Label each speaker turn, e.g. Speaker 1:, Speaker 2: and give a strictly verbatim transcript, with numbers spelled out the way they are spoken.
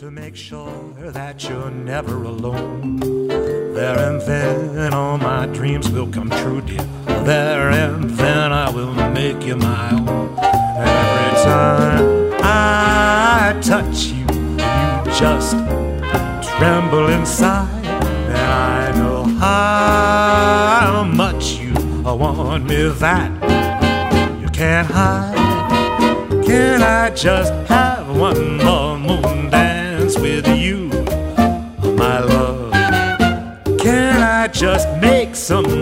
Speaker 1: to make sure that you're never alone. There and then all my dreams will come true, dear. There and then I will make you my own. Every time I touch you, you just tremble inside. And I know how much you want me, that you can't hide. Can I just have one more moon dance with you, my love? Can I just make some